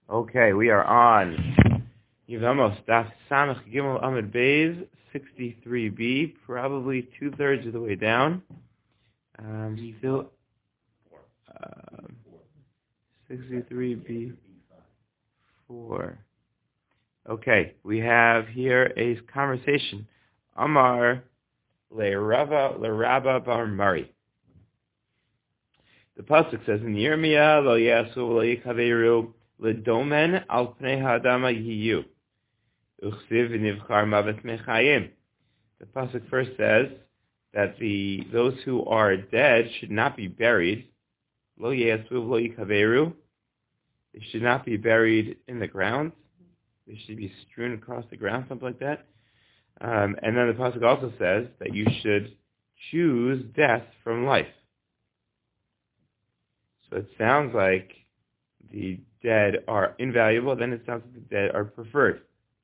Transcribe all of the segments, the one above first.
Okay, we are on Yevamos Daf Samach Gimel Amud Beis 63b, probably 2/3 of the way down. Still 63b 4. Okay, we have here a conversation. Amar Lerabba Bar Mari. The pasuk says in Yirmiyah Lo Yasu Lo Yikaveru Ledomen Al Pnei Hadama Yiyu Uchsiv Nivchar Mavet Mechayim. The pasuk first says that those who are dead should not be buried. Lo Yasu Lo Yikaveru. They should not be buried in the ground. They should be strewn across the ground, something like that. And then the pasuk also says that you should choose death from life. So it sounds like the dead are invaluable, then it sounds like the dead are preferred.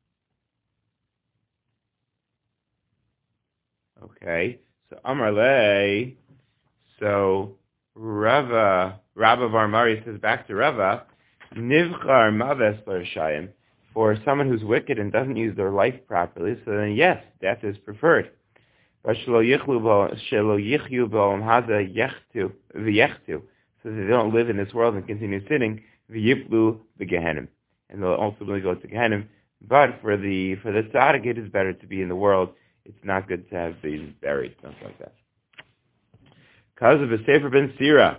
Okay, so Amar Le, so Rabba Varmari says back to Rava, Nivchar Maves L'Rishayim, for someone who's wicked and doesn't use their life properly, so then yes, death is preferred. But Shelo Yichyu B'Olam Hada Yechtu V'Yechtu, so that they don't live in this world and continue sinning, V'Yiplu B'Gehenim, and they'll ultimately go to Gehenim. But for the tzaddik, it is better to be in the world. It's not good to have been buried, something like that. Because of a Sefer Ben Sira,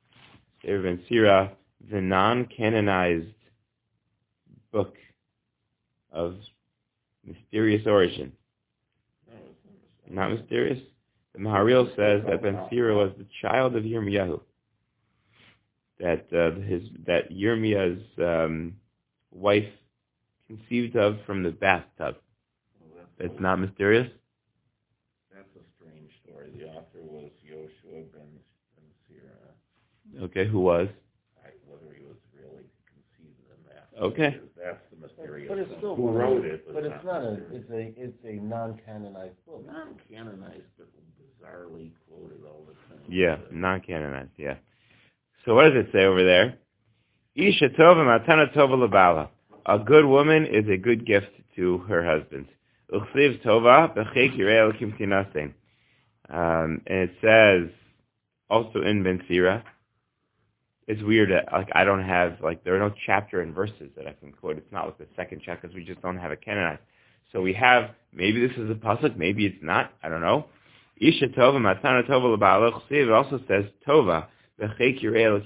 the non-canonized book of mysterious origin. Not mysterious. The Maharil says that Ben Sira was the child of Yirmiyahu. That Yirmiyah's wife conceived of from the bathtub. It's not mysterious? That's a strange story. The author was Yoshua ben Sira. Okay, who was? Whether he was really conceived in that. Okay. That's the mysterious But it's still who wrote it. But it's not it's a non-canonized book. Non-canonized, but bizarrely quoted all the time. Yeah, non-canonized, yeah. So what does it say over there? Isha tova matana tova lebala. A good woman is a good gift to her husband. Uchsiv tova b'chek yirei elokim tinasein. And it says also in Ben Sira. It's weird that I don't have there are no chapter and verses that I can quote. It's not like the second chapter because we just don't have it canonized. So we have, maybe this is a pasuk, maybe it's not. I don't know. Isha tova matana tova lebala. Uchsiv also says tova. That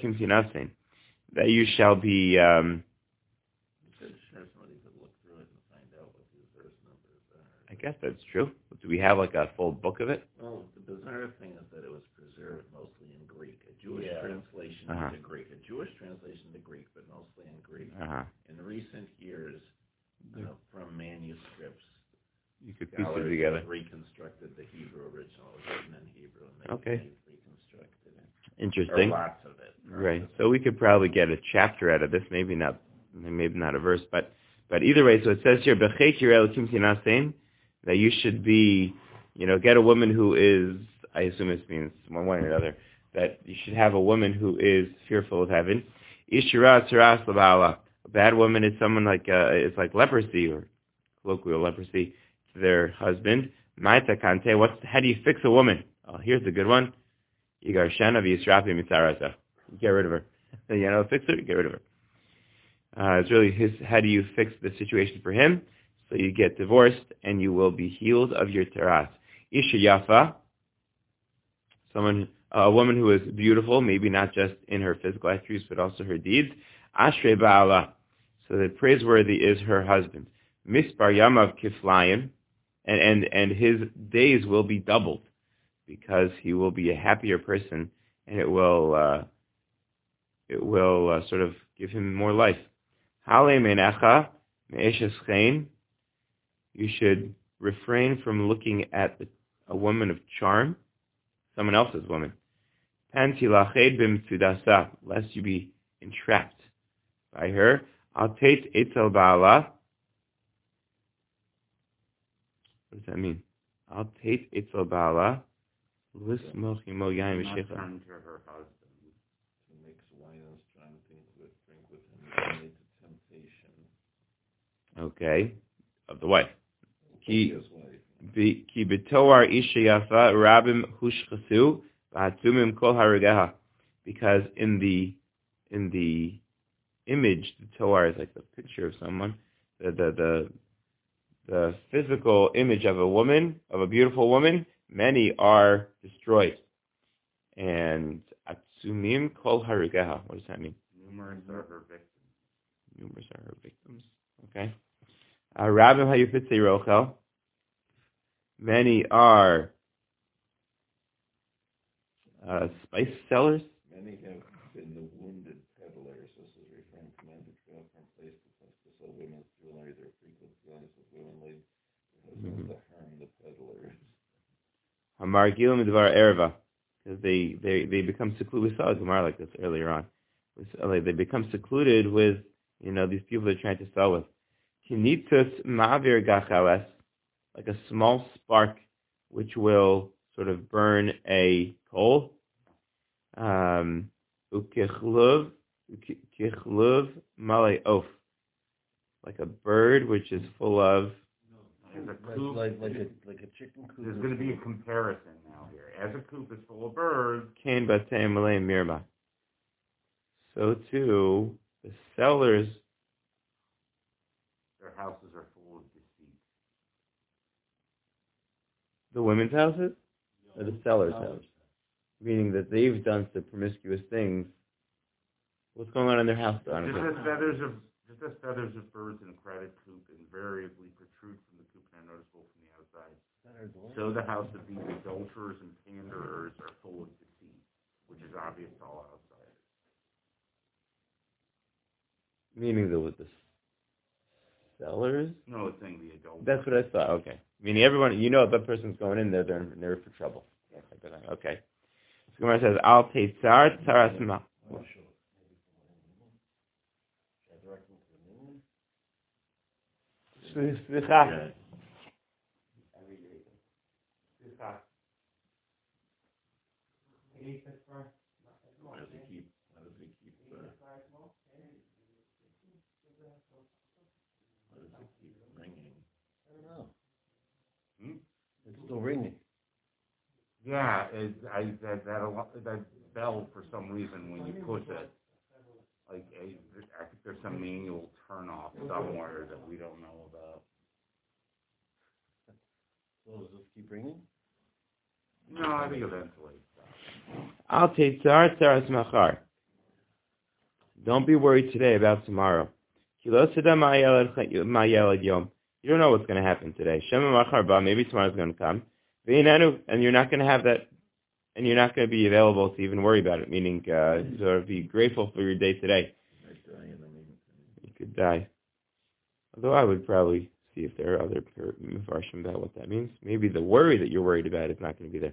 you shall be. I guess that's true. Do we have a full book of it? Well, the bizarre thing is that it was preserved mostly in Greek. A Jewish translation to Greek. A Jewish translation to Greek, but mostly in Greek. In recent years, from manuscripts, you could piece it together. Reconstructed the Hebrew original. It was written in Hebrew. And okay. Reconstructed it. Interesting. Or lots of it. Right. So we could probably get a chapter out of this, maybe not a verse, but either way. So it says here, that you should be, get a woman who is. I assume this means one way or another. That you should have a woman who is fearful of heaven. Ishira tzaras labala. A bad woman is someone it's like leprosy or colloquial leprosy to their husband. Ma'ita kante. How do you fix a woman? Oh, here's a good one. Yigar Shana v'Yisrafi mitzarata. Get rid of her. Fix her, get rid of her. It's really how do you fix the situation for him? So you get divorced and you will be healed of your taras. Isha Yafa, a woman who is beautiful, maybe not just in her physical attributes, but also her deeds. Ashrei Ba'ala, so that praiseworthy is her husband. Mispar Yamav Kiflayim, and his days will be doubled, because he will be a happier person, and it will sort of give him more life. Hale menecha me'eshes chen. You should refrain from looking at a woman of charm, someone else's woman. Panti lached b'mitzudasa, lest you be entrapped by her. Al tet etzel ba'ala. What does that mean? Al tet etzel ba'ala. Not turn to her husband to mix wine and strong drink with him, only to tempt Okay, of the wife. Ki b'toar isha yafa rabim hushchasu v'hatzumim kol harageha. Because in the image, the toar is like the picture of someone. The physical image of a woman, of a beautiful woman, many are destroyed. And atzumim kol harageha. What does that mean? Numerous are her victims. Numerous are her victims. Okay. Rabim hayufitzei rochel. Many are spice sellers. Many have been the wounded peddlers. This is referring to men who travel from place to place to sell women's jewelry. Their frequent dealings with women lead to harm the peddlers. Hamar gilim dvar erva, because they become secluded. We saw a Gemara like this earlier on. They become secluded with these people they're trying to sell with. Kinitus ma'avir gachales, like a small spark which will sort of burn a coal. Ukichlov malei oaf, like a bird which is full of. As a coop, like a chicken coop. There's going to be a comparison now here. As a coop is full of birds. Kain batei malei mirma. So too, the sellers. Their houses are full of deceit. The women's houses? Or the sellers' houses? Meaning that they've done some promiscuous things. What's going on in their house? Just as feathers of birds in a crowded coop invariably protrude from the coop and are noticeable from the outside, so the house of these adulterers and panderers are full of deceit, which is obvious to all outsiders. Meaning the sellers? No, it's saying the adulterers. That's what I thought. Okay. Meaning everyone, if that person's going in there, they're for trouble. Okay. So Gemara says, Al Teitzar Tzarasma. Slicha. How does he keep ringing? I don't know. It's still ringing. Yeah, that bell for some reason when you push it, I think there's some manual turn off somewhere that we don't know about. So does this keep ringing? No, I think eventually. Al Teitzar Tzaras Machar. Don't be worried today about tomorrow. You don't know what's going to happen today. Maybe tomorrow's going to come. And you're not going to have that, and you're not going to be available to even worry about it, meaning sort of be grateful for your day today. You could die. Although I would probably see if there are other mefarshim about what that means. Maybe the worry that you're worried about is not going to be there.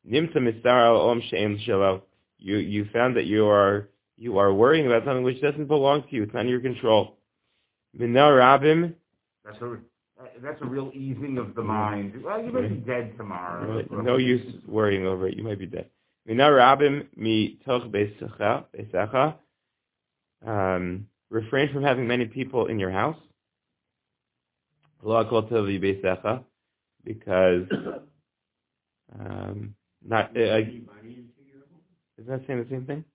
You found that you are worrying about something which doesn't belong to you. It's not in your control. That's a real easing of the mind. Well, you might be dead tomorrow. No use worrying over it. You might be dead. Refrain from having many people in your house. Because isn't that saying the same thing?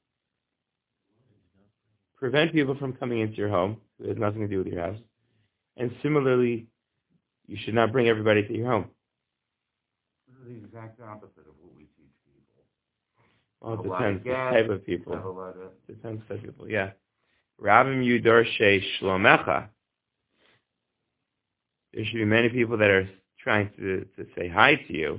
Prevent people from coming into your home. It has nothing to do with your house. And similarly, you should not bring everybody to your home. This is the exact opposite of what we teach people. Well, it depends the type of people. Depends the type of people, yeah. Rabim Yudorshe Shlomecha. There should be many people that are trying to say hi to you.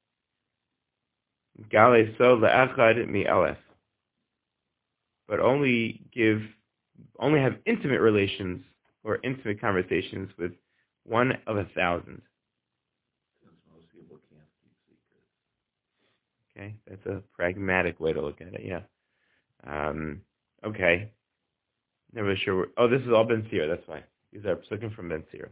Gale so le'echad mi elef. But only have intimate relations or intimate conversations with 1 of 1,000. Since most people can't keep secrets. Okay, that's a pragmatic way to look at it, yeah. Okay. Never really sure. This is all Ben Sira, that's why. These are psukim from Ben Sira.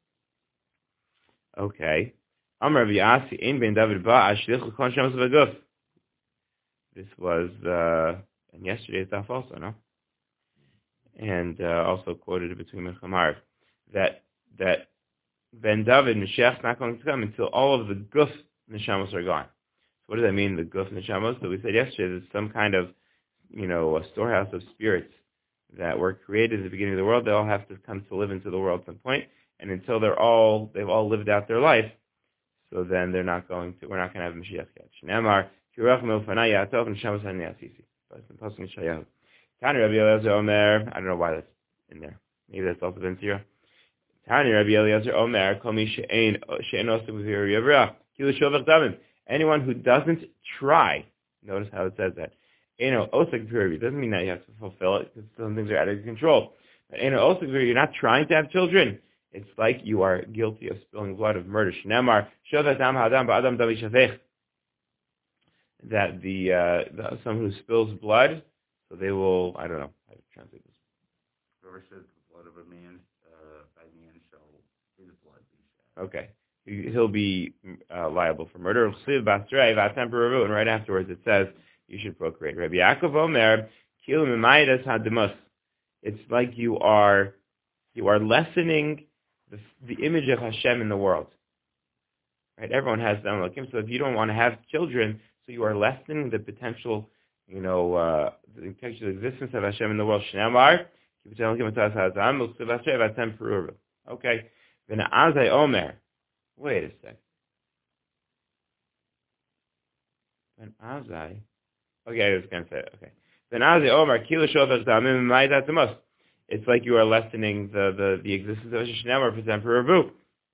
Okay. Amar V'yasi ein ben David ba ashlich l'kon shemas v'guf. This was in yesterday's daf also, no? And also quoted between Mechamar that that Ben David, Mashiach's not going to come until all of the guf neshamos are gone. So what does that mean, the guf neshamos? So we said yesterday, there's some kind of, a storehouse of spirits that were created at the beginning of the world. They all have to come to live into the world at some point, and until they've all lived out their life, so then we're not going to have Mashiach yet. Shnamar, Kirach Milfanai Yatov, Neshamos HaNeasisi. Tani Rabbi Eliezer Omer, I don't know why that's in there. Maybe that's also been Tira. Tani Rabbi Eliezer Omer, Komi She'en Osik V'Viri Yavra, Kilu Shovach Damim. Anyone who doesn't try, notice how it says that. Eno Osik V'Viri, doesn't mean that you have to fulfill it, because some things are out of your control. But Eno Osik V'Viri, you're not trying to have children. It's like you are guilty of spilling blood, of murder. Shnamar, Shovach Dam Ha'adam Ba'adam Davi Shavech. That someone who spills blood, so they will, I don't know how to translate this. Whoever sheds the blood of a man, by man shall his blood be shed. Okay. He'll be liable for murder. And right afterwards it says you should procreate. Rabbi Yaakov Omer, it's like you are lessening the image of Hashem in the world. Right? Everyone has them like him, so if you don't want to have children, so you are lessening the potential, the potential existence of Hashem in the world. Okay. Then Azai Omer. Wait a sec. Then Azai. Okay, I was going to say it. Okay. Then Azai Omer. It's like you are lessening the existence of Hashem for Temper.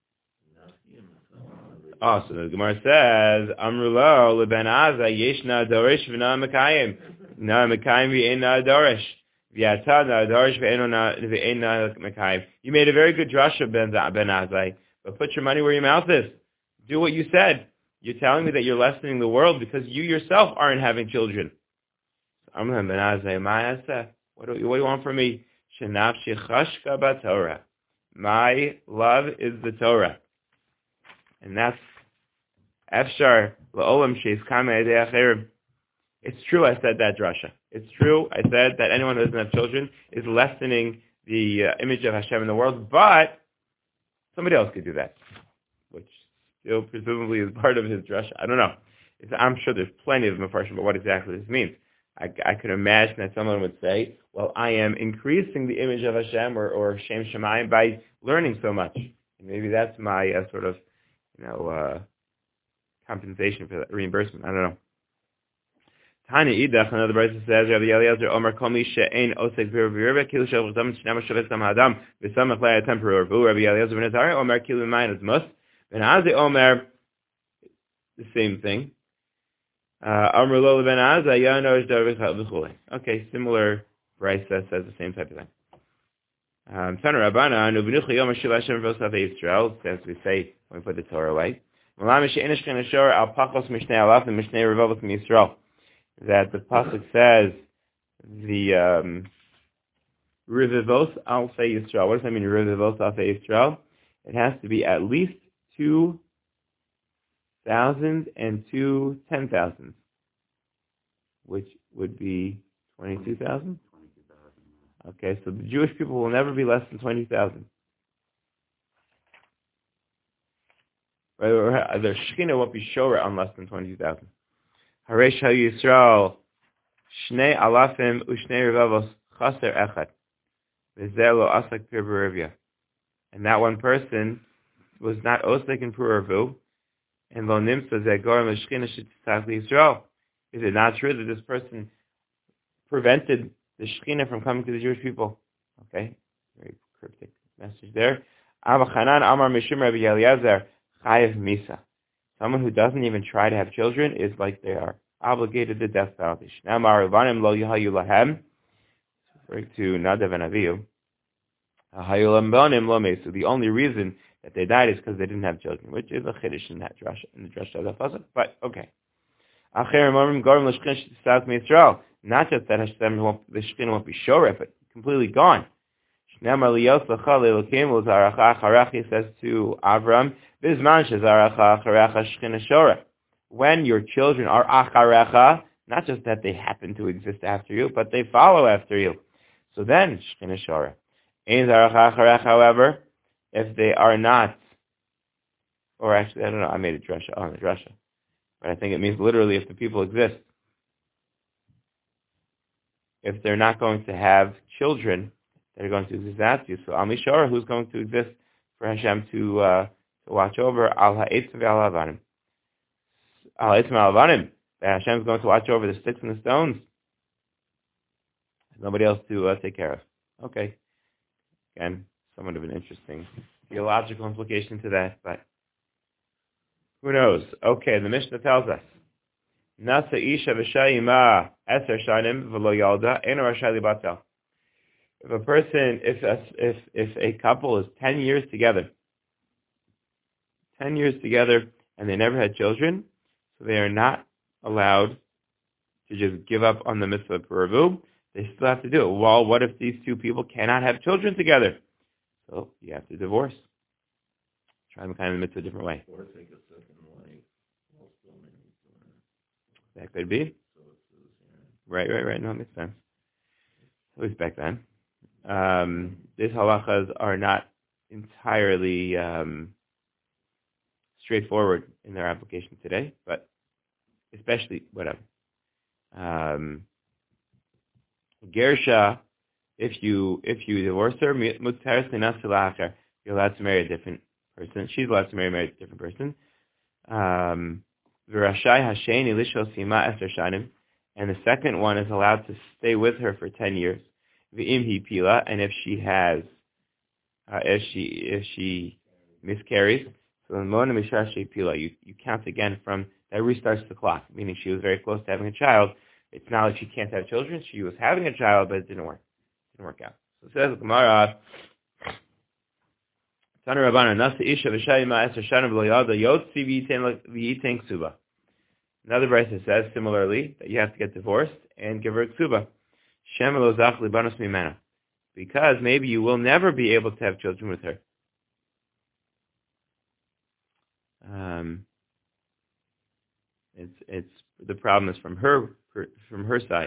Oh, so the Gemara says, Amrulo leben Aza yeshna dorish v'na mekayim. Na mekayim v'ena dorish. V'yata na dorish v'ena mekayim. You made a very good drasha, Ben Azai, but put your money where your mouth is. Do what you said. You're telling me that you're lessening the world because you yourself aren't having children. Amrulo Ben Azai, ma'asa. What do you want from me? Shenafshi chashka b'Torah. My love is the Torah. And that's Efshar la'olam sheis kama edei acherim. It's true I said that drasha. It's true I said that anyone who doesn't have children is lessening the image of Hashem in the world, but somebody else could do that, which still presumably is part of his drasha. I don't know. I'm sure there's plenty of mafarshim about what exactly this means. I could imagine that someone would say, well, I am increasing the image of Hashem or Shem Shemayim by learning so much. And maybe that's my sort of compensation for that reimbursement. I don't know. Tani Idach, another verse says, Rabbi Eliezer Omer Komi She'ein Osek V'Rivah Kilu Shavach Dam Shnama Shavech Dam Hadam V'Samach Laya Temporor Vu Rabbi Eliezer Ben Azariah Omer Kilu Mayim Mus Ben Azai Omer, the same thing. Amr Lo Ben Azai Yanosh Darvich V'Chulei. Okay, similar verse says the same type of thing. Tana Rabbana Nubinuchi Yom Hashiv Hashem V'Osav Yisrael, as we say when we put the Torah away. Malam She'enish Ken Ashor Al Pachos Mishnei Alaf and Mishnei Revavos Yisrael. That the pasuk says the Revivos Alfei Yisrael. What does that mean, Revivos Alfei Yisrael? It has to be at least 2,000 and 2 10,000, which would be 22,000. Okay, so the Jewish people will never be less than 20,000. Their Shekhinah won't be Shora on less than 20,000. Haresh HaYisrael Shnei Alafim Ushnei Revavos Chaser Echad V'zeh Lo Asak Pir Berivya. And that one person was not Osek in Puravu, and Lo Nimsa Zeh Gorim L'Shekhinah Shetzitach L'Yisrael. Is it not true that this person prevented the Shekhinah from coming to the Jewish people? Okay, very cryptic message there. Abba Chanan Amar Mishum Rabbi Eliezer Chayev Misa. Someone who doesn't even try to have children is like they are obligated to death penalty. Shnamar Ravanim Lo Yahayu Lahem. Referring to Nadav and Avihu. Hayu Lambonim Lo Mesu. The only reason that they died is because they didn't have children, which is a chiddush in that drasha, in the drasha of the pasuk. But okay. Acherim Amrim Gorim L'Shechin Shetzitach Mi'Yisrael. Not just that the Shekhinah won't be shoref, but completely gone. Shnamar Liyos L'Chal Elokim L'Zaracha Acharach, says to Avram, Bizman Shezaracha Acharecha Shekhinah Shora. When your children are Acharecha, not just that they happen to exist after you, but they follow after you. So then, Shekhinah Shora. Ein Zaracha Acharecha, however, if they are not, or actually, I don't know, I made a drasha on the drasha. But I think it means literally if the people exist. If they're not going to have children that are going to exist after you. So Amishara, who's going to exist for Hashem to watch over, Al Ha'etzim Ve'al Havanim. Al Ha'etzim Ve'al Havanim. That Hashem is going to watch over the sticks and the stones. There's nobody else to take care of. Okay. Again, somewhat of an interesting theological implication to that, but who knows? Okay, the Mishnah tells us, Nasa isha v'shayima eser shanim v'lo yalda eno rashai libatel. If a person, if a couple is 10 years together, and they never had children, so they are not allowed to just give up on the mitzvah peravu. They still have to do it. Well, what if these two people cannot have children together? So you have to divorce. Try to kind of mitzvah a different way. Or take a second wife. That could be. Right. No, it makes sense. At least back then. These halachas are not entirely straightforward in their application today, but especially whatever. Gersha, if you divorce her, you're allowed to marry a different person. She's allowed to marry a different person. And the second one is allowed to stay with her for 10 years. And if she has, if she miscarries, so you count again from that restarts the clock. Meaning she was very close to having a child. It's not like she can't have children. She was having a child, but it didn't work. It didn't work out. So it says Gemara. Another verse says similarly that you have to get divorced and give her a ksuba. Because maybe you will never be able to have children with her. It's the problem is from her side.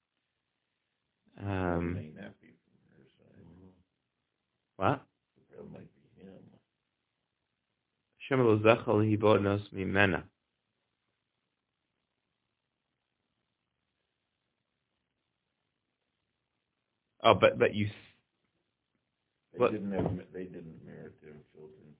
May not be from her side. What? The problem might be him. Shemelo zachal hibonos mimena. Oh, but you. They didn't merit their children.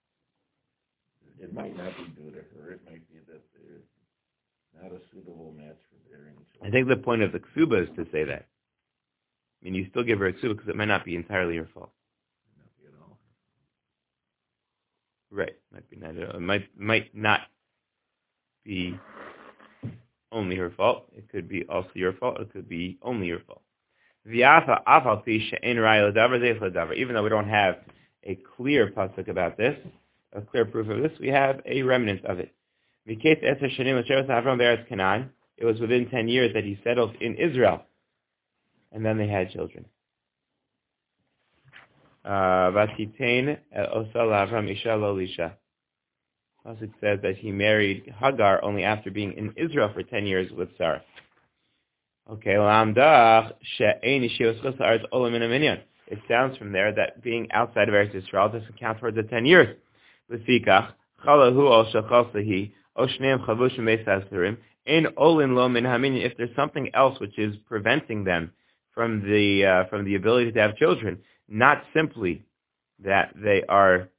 It might not be due to her. It might be that they're not a suitable match for bearing children. I think the point of the ksuba is to say that. I mean, you still give her a ksuba because it might not be entirely her fault. Not be at all. Right. Might be not at all. It might not be only her fault. It could be also your fault. It could be only your fault. Even though we don't have a clear pasuk about this, a clear proof of this, we have a remnant of it. It was within 10 years that he settled in Israel. And then they had children. Pasuk says that he married Hagar only after being in Israel for 10 years with Sarah. Okay, it sounds from there that being outside of Eretz Yisrael doesn't count towards the 10 years. If there's something else which is preventing them from the ability to have children, not simply that they are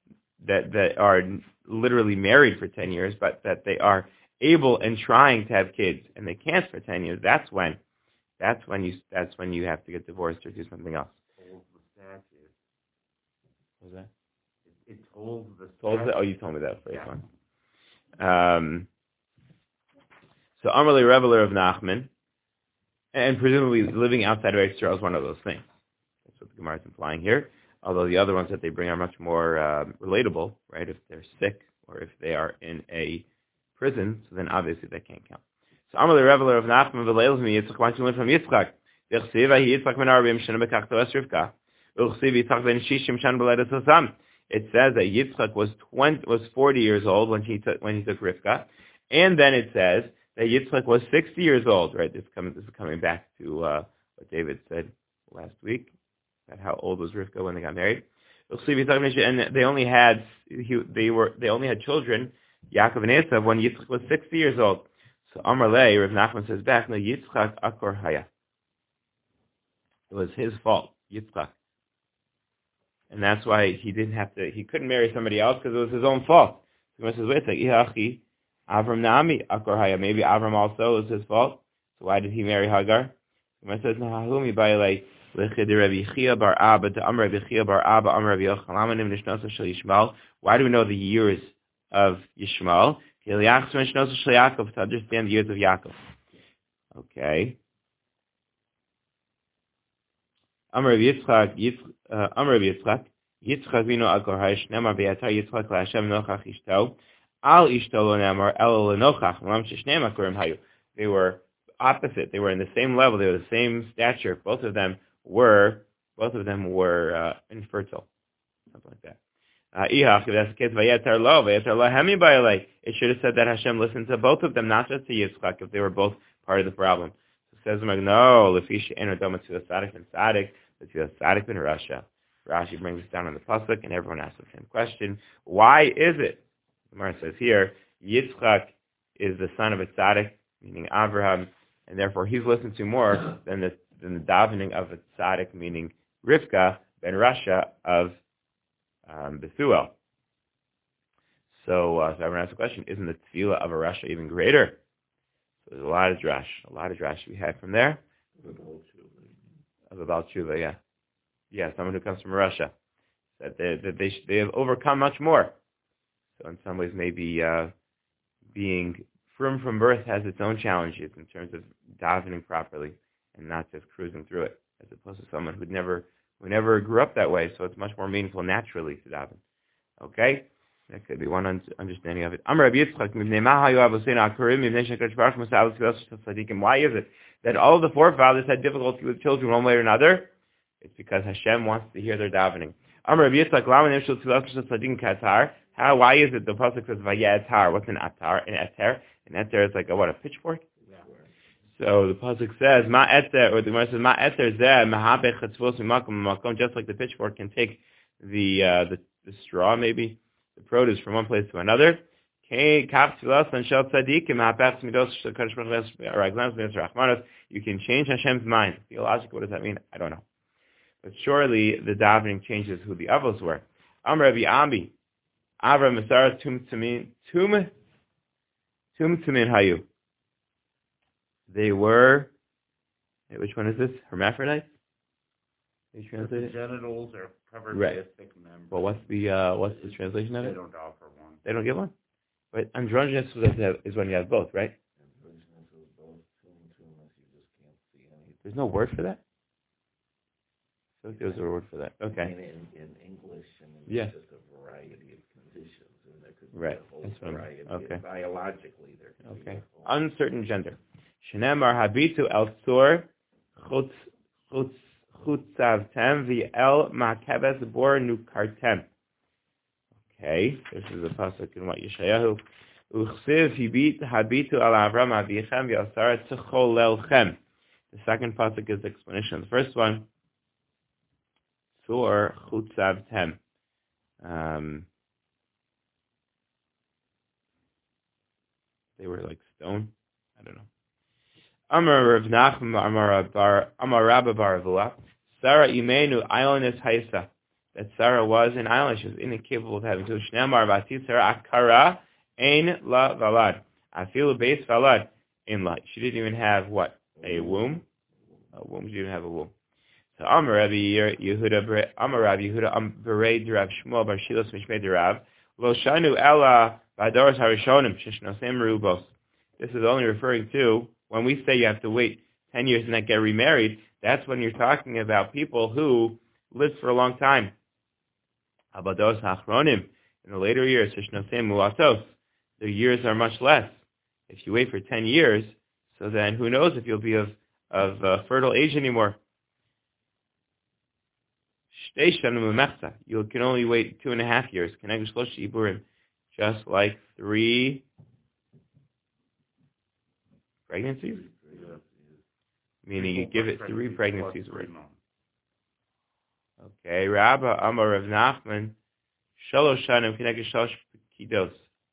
literally married for 10 years, but that they are able and trying to have kids and they can't for 10 years, that's when you have to get divorced or do something else. Holds the statute. What was that? It holds the statute. Oh, you told me that phrase one. So Amarle Reveler of Nachman, and presumably living outside of Eretz Yisrael is one of those things. That's what the Gemara is implying here. Although the other ones that they bring are much more relatable, right? If they're sick or if they are in a prison, so then obviously that can't count. So Amarle Reveler of Nachman v'leilz mi Yitzchak. Why don't you learn from Yitzchak? It says that Yitzchak was 40 years old when he took Rivka, and then it says that Yitzchak was 60 years old. Right? This is coming back to what David said last week about how old was Rivka when they got married. And they only had children, Yaakov and Esav, when Yitzchak was 60 years old. So Amar Lei, Rav Nachman says back, no, Yitzchak Akor Haya. It was his fault, Yitzchak. And that's why he couldn't marry somebody else because it was his own fault. So he says, wait a second, Avram Nami Akor Haya. Maybe Avram also was his fault. So why did he marry Hagar? So he says, Nahahumi Bailei, Lechid Rabbi Chia bar Abba, to Amr Rabbi Chia bar Abba, Amr Rabbi Yochanan, Lamanim Nishnosa Shel Yishmael. Why do we know the years of Yishmael? To understand the years of Yaakov. Okay. Amar Rabbi Yitzchak, Yitzchak vino Akor Haish, Nemar Be'atar Yitzchak LaHashem Nochach Ishto, Al Ishto Lo Nemar, El Lenochach, Lam Sheshneim Akorim Hayu. They were opposite. They were in the same level. They were the same stature. Both of them were infertile. Something like that. If that's the case, it should have said that Hashem listened to both of them, not just to Yitzchak, if they were both part of the problem. So it says, no, Lefisha Eno Doma to Sadik and Sadik, to Sadik ben Rasha. Rashi brings this down on the pasuk, and everyone asks the same question. Why is it? The Gemara says here, Yitzchak is the son of a Tzaddik, meaning Abraham, and therefore he's listened to more than the davening of a Tzaddik, meaning Rivka ben Rasha of Bethuel. So everyone asks the question, isn't the tefillah of a Rasha even greater? So there's a lot of drash we had from there. Of about Tshuva, yeah. Yeah, someone who comes from Russia. That they have overcome much more. So in some ways maybe being from birth has its own challenges in terms of davening properly and not just cruising through it, as opposed to someone who never grew up that way, so it's much more meaningful naturally to daven. Okay? That could be one understanding of it. Why is it that all of the forefathers had difficulty with children one way or another? It's because Hashem wants to hear their davening. Why is it the pasuk says Vayetar? What's an atar? An eter? An eter is like a pitchfork? So the pasuk says Ma eter, or the Gemara says Ma eter zeh mehabech chatzvos mimakom mimakom. Just like the pitchfork can take the straw, maybe the produce from one place to another. You can change Hashem's mind. Theologically, what does that mean? I don't know. But surely the davening changes who the avos were. Amr Rabbi Ami, Avram Masar Tum Tumin Hayu. They were. Which one is this? Hermaphrodites. The genitals are covered right. by a thick membrane. Well, what's the translation of it? They don't offer one. They don't give one. But androgynous is when you have both, right? Androgynous is both. You just can't see anything. There's no word for that? I feel like there's a word for that. Okay. In English, yeah. There's just a variety of conditions. And there could be right. a whole That's variety. Okay. Biologically, there could okay. be Uncertain gender. Shenemar habitu el sur chutzavtem v'el ma'kebes bor nukartem. Okay. This is a pasuk in what Yeshayahu. Uchsiv habitu al Avram avichem v'asar tzcholelchem. The second pasuk is the explanation of the first one. Sur chutzavtem. They were like stone. I don't know. Amar Rav Nachman, Amar Rabba bar Avua, Sarah Imenu Islandess Haisa. That Sarah was an island. She was incapable of having children. Shnei Vati Sarah Akara Ein La Valad. Afilu Beis Valad in La. She didn't even have what? A womb? A womb. She didn't have a womb. So Amar Rabbi Yehuda Berei Derav Shmuel Bar Shilos Mishmei Derav Lo Shanu Ella Vadoros Harishonim Shishnosem Rubos. This is only referring to when we say you have to wait 10 years and not get remarried. That's when you're talking about people who lived for a long time. Abados Hachronim, in the later years, Shishnosem Muatos, their years are much less. If you wait for 10 years, so then who knows if you'll be of fertile age anymore. You can only wait 2.5 years. Just like 3 pregnancies? Meaning you give it 3 pregnancies worth. Okay, Rabba Amar Rav Nachman, Shalosh Shanim Kineged Shalosh Pekidos.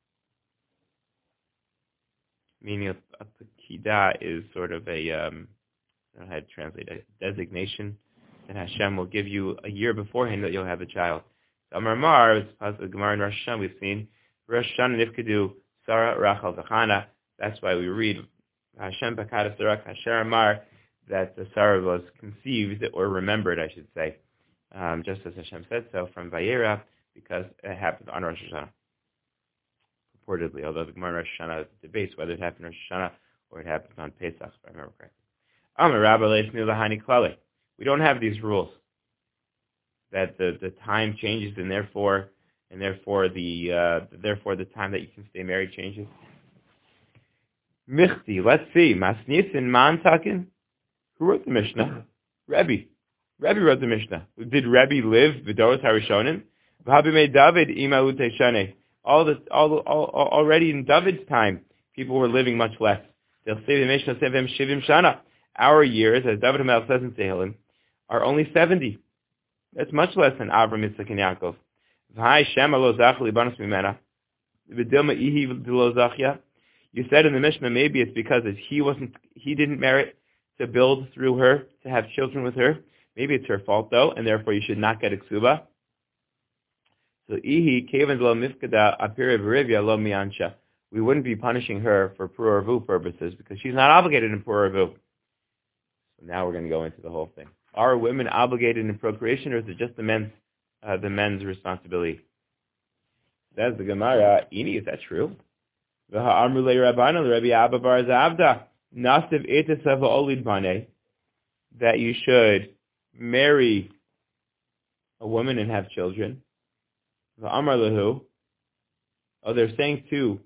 Meaning a Pekida is sort of a, I don't know how to translate, a designation that Hashem will give you a year beforehand that you'll have a child. Amar Mar, it's the Gemara in Rosh Hashanah we've seen, Rosh Hashanah Nifkedu Sarah Rachel V'chana. That's why we read Hashem Pakada Sarah Kasher Amar, that the Sarah was conceived, or remembered, I should say, just as Hashem said so from Vayera, because it happened on Rosh Hashanah. Reportedly, although the Gemara in Rosh Hashanah debates whether it happened on Rosh Hashanah or it happens on Pesach, if I remember correctly. Amar Rabba Leifnu Lahani Klale. We don't have these rules that the time changes and therefore the time that you can stay married changes. Michti, let's see. Masnisin Mantakin. Who wrote the Mishnah? Rebbe. Rebbe wrote the Mishnah. Did Rebbe live V'doros Harishonim? V'habimei David ima uteshane. Already in David's time, people were living much less. They'll say the Mishnah sevem shivim shana. Our years, as David Hamelech says in Tehillim, are only 70. That's much less than Avram, Yitzchak, and Yaakov. V'hai shema lo zach libanos mimena. V'dilma ihi lo zachya. You said in the Mishnah maybe it's because he didn't merit to build through her, to have children with her. Maybe it's her fault though, and therefore you should not get a ksuba. So ihi kevan lo mifkada apira v'rivya lo miansha. We wouldn't be punishing her for puravu purposes because she's not obligated in puravu. So now we're going to go into the whole thing. Are women obligated in procreation, or is it just the men's responsibility? That's the Gemara. Ini, is that true? That you should marry a woman and have children. Oh, they're saying too.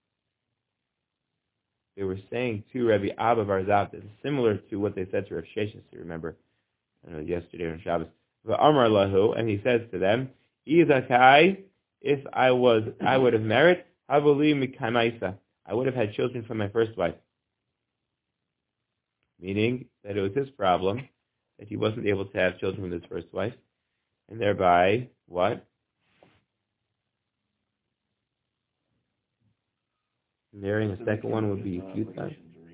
They were saying to Rabbi Abba Bar Zavda, similar to what they said to Rav Sheshes, you remember, yesterday on Shabbos. V'amar lahu, and he says to them, Izakai, if I would have married, Havuli mikamaisa, I would have had children from my first wife. Meaning that it was his problem that he wasn't able to have children with his first wife, and thereby, what? Marrying a second one would be futile.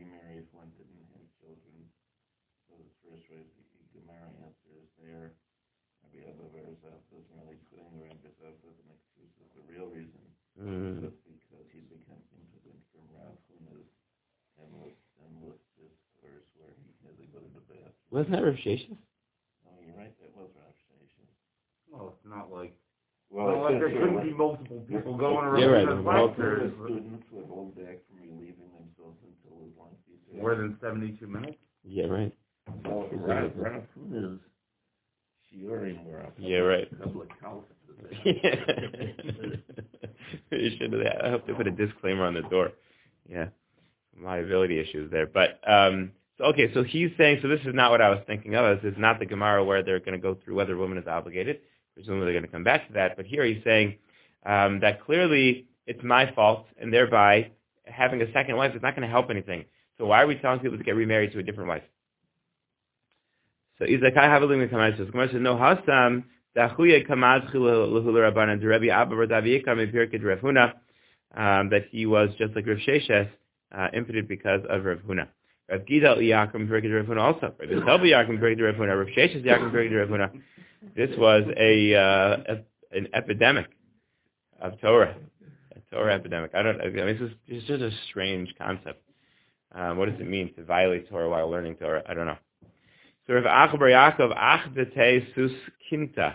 Just because he became impotent from Rav Huna's endless discourse where he had to go to the bathroom. Wasn't that Rav Sheshes? No, you're right, that was Rav Sheshes. Well, it's not like... Well, there couldn't be multiple people going around. You're right. Multiple students would hold back from relieving themselves until as long as he More than 72 minutes? Yeah, right. So Rav Huna's shiurim were up. Yeah, right. Public health. You should have. I hope they put a disclaimer on the door. Yeah, liability issues there. But so he's saying. So this is not what I was thinking of. This is not the Gemara where they're going to go through whether a woman is obligated. Presumably they're going to come back to that. But here he's saying that clearly it's my fault, and thereby having a second wife is not going to help anything. So why are we telling people to get remarried to a different wife? So Izakai Havalim Kamar says, Gemara says, no Hasam. That he was just like Rav Sheshes, impotent because of Rav Huna. Rav Gidal Yaakam Perkid Rav Huna also. Rav Selby Yaakam Perkid Rav Huna. Rav Sheshes Yaakam Perkid Rav Huna. This was an epidemic of Torah, a Torah epidemic. It's just a strange concept. What does it mean to violate Torah while learning Torah? I don't know. So Rav Achabar Yaakov Achdete Sus Kinta.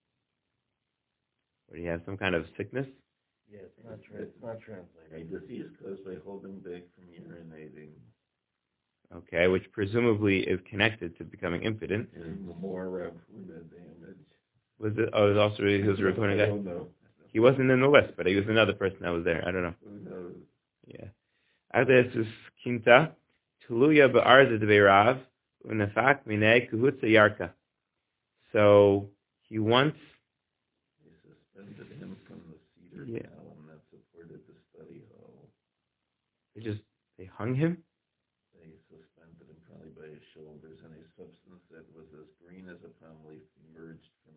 Or do you have some kind of sickness? Yeah, it's not translated. A disease caused by holding back from urinating. Okay, which presumably is connected to becoming impotent. And the more Rav Huna damage. Was it? Oh, it was also he was a Rav Huna guy. I don't know. He wasn't in the list, but he was another person that was there. I don't know. Who knows? Yeah. Achdete Sus Kinta Tuluya Ba'arza Dveirav. Unafak minei kuhutza yarka. So he once. They suspended him from the cedar column that supported the study hall. They hung him. They suspended him probably by his shoulders, and a substance that was as green as a palm leaf emerged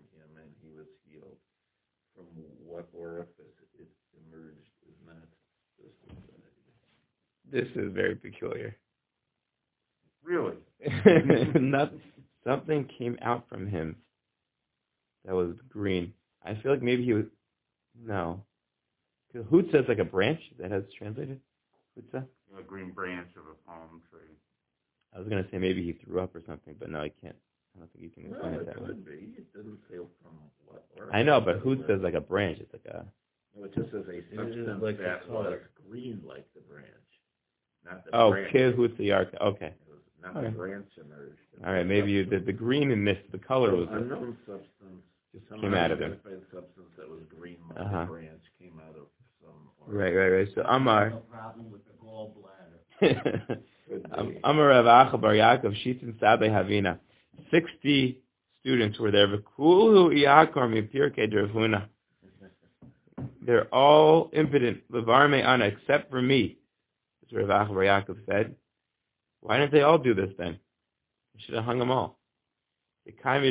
This is very peculiar. Really? Something came out from him that was green. I feel like maybe he was... No. Hutza is like a branch that has translated? Hutza? A green branch of a palm tree. I was going to say maybe he threw up or something, but no, I can't. I don't think you can explain it that way. It could be. It doesn't say from what. I know, but Hutza is like a branch. It's like a... No, it just says a substance like that was green like the branch. Not the branch. Kid Hutza Yarka. Okay. Not the branch emerged. All right, maybe the greenness, the color was... Unknown substance. Just came out of him. Unidentified substance that was green like the branch came out of some... Right. So Amar... No problem with the gallbladder. Amar Rav Acha Bar Yaakov Shitin Sabe Havina. 60 students were there. V'kulu iyakar mipirkei d'Ravuna. They're all impotent. Levar me'ana, except for me. That's what Rav Acha Bar Yaakov said. Why didn't they all do this then? They should have hung them all. What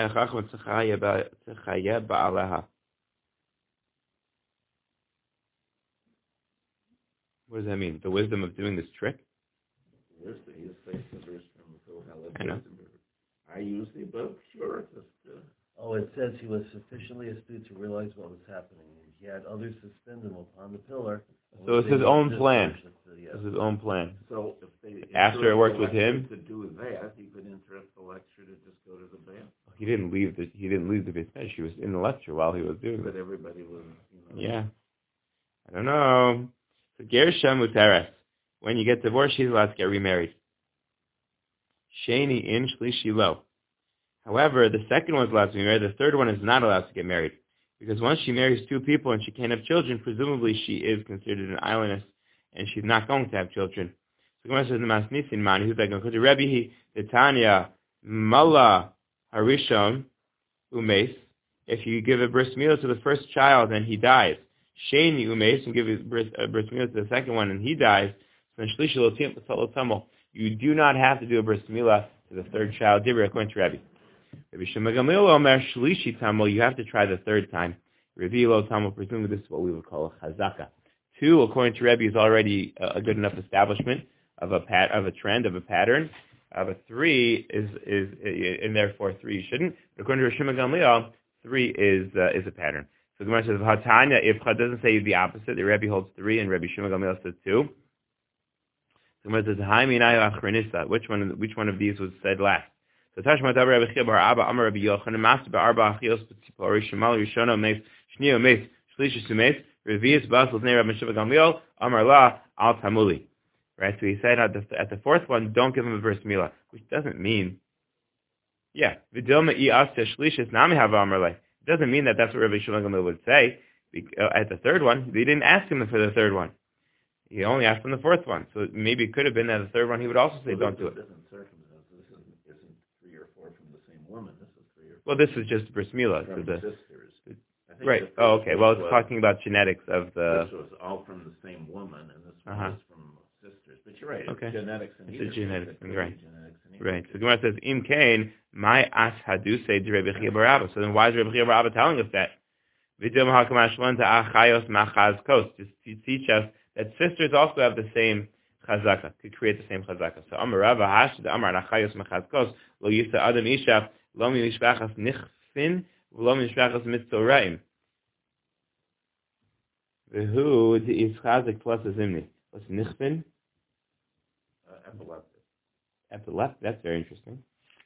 does that mean? The wisdom of doing this trick? I know. I use the book, sure. It says he was sufficiently astute to realize what was happening. He had others suspend him upon the pillar. So it's his own plan. It's his own plan. So if they after it worked with him to do that, he could interrupt the lecture to just go to the band. He didn't leave the business. She was in the lecture while he was doing it. But everybody was, Yeah. I don't know. So Gersha Muteres. When you get divorced, she's allowed to get remarried. Sheni in Shlishi Lo. However, the second one's allowed to be married. The third one is not allowed to get married. Because once she marries two people and she can't have children, presumably she is considered an islandess and she's not going to have children. So Gemara says the Masnisin man, who's like, "Because Rebbe the Tanya Mala Harishon Umes." If you give a bris milah to the first child and he dies, Sheni Umes, and give a bris milah to the second one and he dies, then Shlishi Lo Tamil. You do not have to do a bris milah to the third child. Dibra according to Rebbe. Rabbi Shimon Gamliel Omer Shlishi Tamil, you have to try the third time. Revi Lo Tamil, presumably this is what we would call a chazaka. 2, according to Rebbe, is already a good enough establishment of a trend, of a pattern. But 3 is and therefore 3 you shouldn't. But according to Rabbi Shimon Gamliel, 3 is a pattern. So the Gemara says Hatanya, if Chad doesn't say the opposite, the Rebbe holds 3 and Rabbi Shimon Gamliel says 2. So the Gemara says Ha'minayu Achronisa. Which one of these was said last? So Tashma Dabar Rabbi Chia Bar Abba Amar Rabbi Yochanan Master Bar Arba Achios B'Tzipor Shemal Rishona Meis Shnio Meis Shlishi Sumeis Revius Basel Nei Rabbi Shimon Gamliel Amar La Al Tamuli. Right. So he said at the fourth one, don't give him a bris milah, which doesn't mean, Vidilma I Asya Shlishis Nami Hava Amar Le. It doesn't mean that that's what Rabbi Shimon Gamliel would say. At the third one, they didn't ask him for the third one. He only asked him the fourth one. So maybe it could have been that the third one he would also say, don't do it. Well, this is just bris milah. From sisters. Right. Oh, okay. Well, it's talking about genetics of the... This was all from the same woman, and this one was from sisters. But you're right. Okay. It's genetics and it's genetics, right. Genetics right. So Gemara says, Im Kain, my as hadu say to Rabbi Chia Bar Abba. So then why is Rabbi Chia Bar Abba telling us that? Vidil mahakam ashlan ta'achayos machaz kos. Just to teach us that sisters also have the same chazaka, could create the same chazaka. So Amar Rava Hashd Amar nachayos machaz kos lo yisa adam isha lo mi mishpachas nichfin lo mi mishpachas mitzorayim. Who is chazik plus a zimni? What's nichfin? Epileptic. Epileptic. That's very interesting.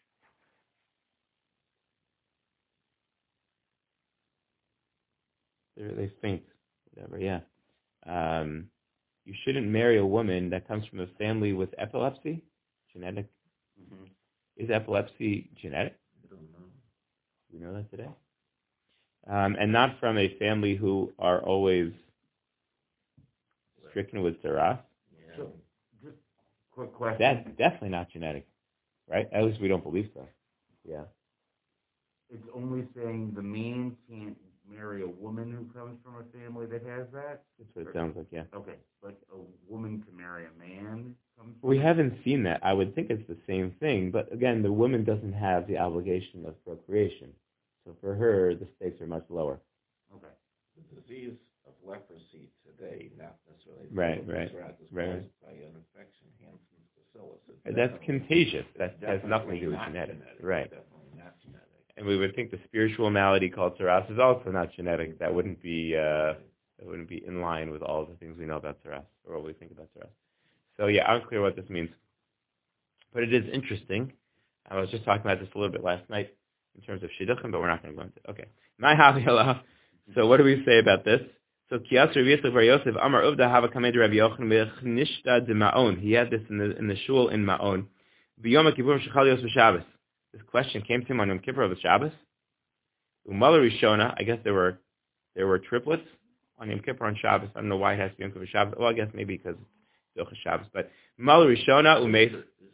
They faint, whatever. Yeah. You shouldn't marry a woman that comes from a family with epilepsy. Genetic. Mm-hmm. Is epilepsy genetic? I don't know. We know that today. And not from a family who are always stricken with tzara'as. Yeah. So, just quick question. That's definitely not genetic, right? At least we don't believe so. Yeah. It's only saying the man can't marry a woman who comes from a family that has that? That's what it sounds like, yeah. Okay, but a woman can marry a man? We haven't seen that. I would think it's the same thing, but again, the woman doesn't have the obligation of procreation. So for her, the stakes are much lower. Okay. The disease of leprosy today, not necessarily right. By an infection, Hansen's bacillus. That's contagious. That has nothing to do with genetics. Right. Definitely not genetic. And we would think the spiritual malady called Saras is also not genetic. That wouldn't be in line with all the things we know about Saras, or what we think about Saras. So yeah, unclear what this means. But it is interesting. I was just talking about this a little bit last night in terms of Shidduchim, but we're not going to go into it. Okay. So what do we say about this? So Kiyas Rav Yitzchak Bar Yosef Amar Uvda Hava Kamed Rabbi Yochanan Nishta de Ma'on. He had this in the shul in Ma'on. B'Yom Kippur Shechal Yos V'Shabbos. This question came to him on Yom Kippur of Shabbos. Umala Rishona. I guess there were triplets on Yom Kippur on Shabbos. I don't know why it has to be Yom Kippur Shabbos. Well, I guess maybe because it's Docha Shabbos. But Umala Rishona Umeis.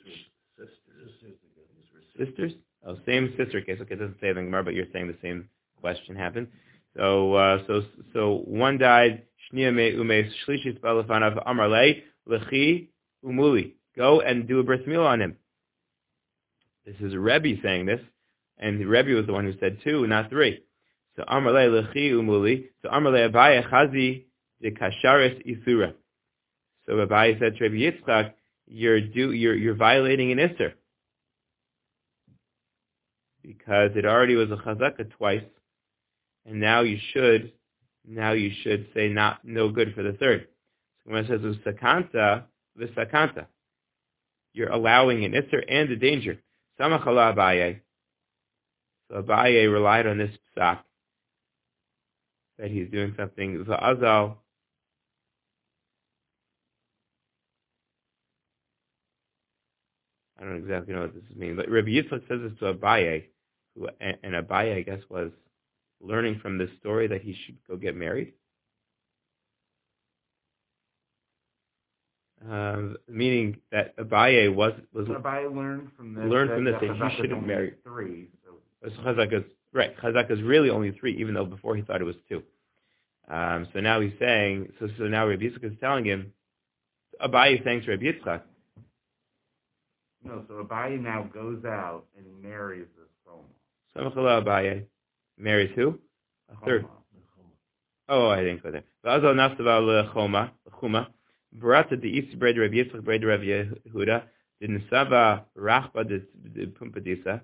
Sisters? Oh, same sister case. Okay, it doesn't say anything more, but you're saying the same question happened. So one died. Shnia me umeis shlishis balafanav amar lei lechi umuli. Go and do a bris milah on him. This is Rebbe saying this, and the Rebbe was the one who said 2, not 3. So amar lei lechi umuli. So amar lei Abaye chazi de kasharis isura. So Abaye said to Rabbi Yitzchak, you're violating an isur. Because it already was a chazaka twice, and now you should say no good for the third. So when it says usakanta, v'sakanta, you're allowing an isser and a danger. Samachala Abaye. So Abaye relied on this psak that he's doing something. V'azal. I don't exactly know what this means, but Rabbi Yitzchak says this to Abaye. And Abaye, I guess, was learning from this story that he should go get married. Meaning that Abaye was Abaye learned from this that he should have married 3. So Chazaka's really only 3, even though before he thought it was 2. So now he's saying, so now Rabbi Yitzchak is telling him, Abaye is saying to Rabbi Yitzchak. No, so Abaye now goes out and he marries this Choma. Samachala Abaye marries who? A third. Oh, I didn't go there. V'azal naftaval Choma. Barata de East bread Rabbi Yitzchak bread Rabbi Yehuda. De Nesava Rachba de Pumpadisa.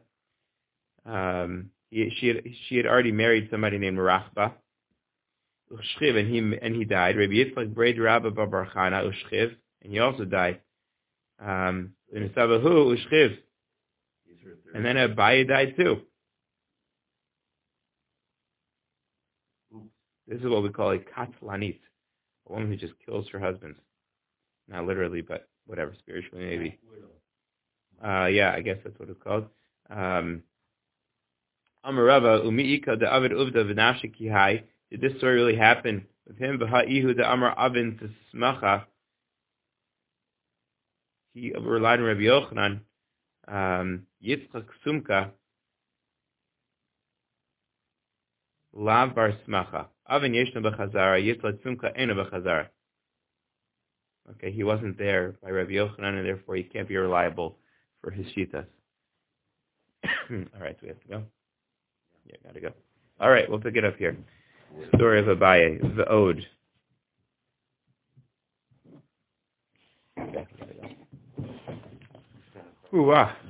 She had already married somebody named Rachba. Ushchiv, and he died. Rabbi Yitzchak bread Rabba Bar Chana Ushchiv, and he also died. Nesava who Ushchiv. And then Abaye died too. This is what we call a katlanit, a woman who just kills her husband. Not literally, but whatever, spiritually maybe. Yeah, I guess that's what it's called. Amarava umiika de avid uvda v'nafshi kihai. Did this story really happen with him? V'ha'ihu de amar avin t'smacha. He relied on Rabbi Yochanan. Yitzchak sumka. Lav bar smacha. Avin yeshna b'chazara. Yitzchak sumka ena b'chazara. Okay, he wasn't there by Rabbi Yochanan, and therefore he can't be reliable for his shitas. All right, so we have to go. Yeah, gotta go. All right, we'll pick it up here. Story of Abaye, the Ode. Okay, gotta go. Ooh,